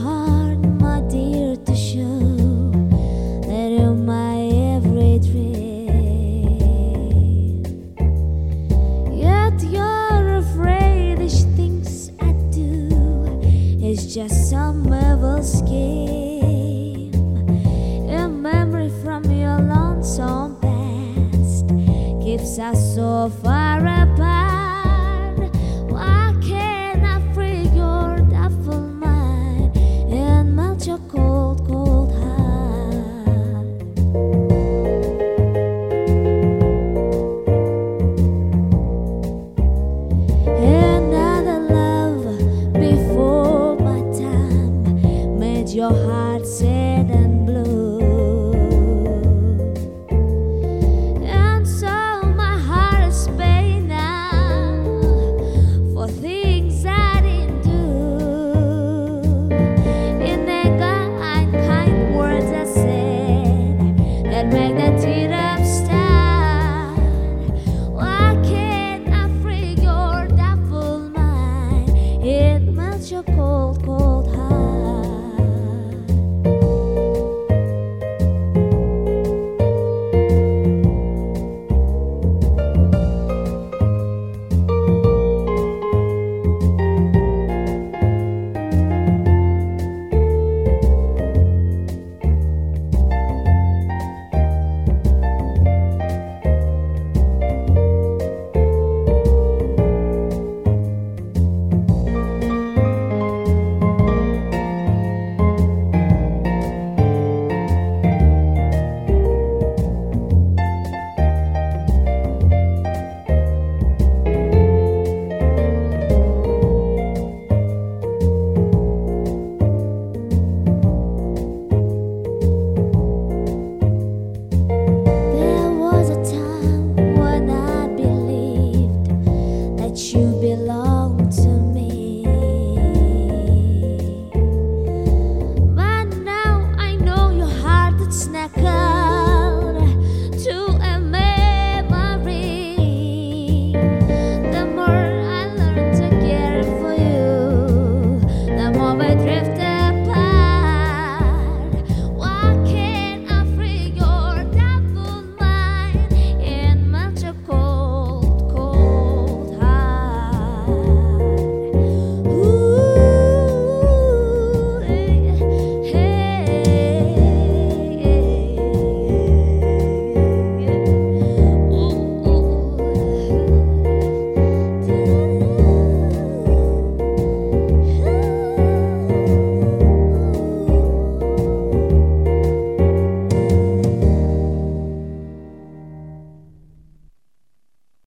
hard, my dear, to show that you're my every dream. Yet you're afraid each things I do is just some evil scheme. A memory from your lonesome past keeps us so far apart. Why can't I free your doubtful mind and melt your cold, cold heart? Another love before my time made your heart sad.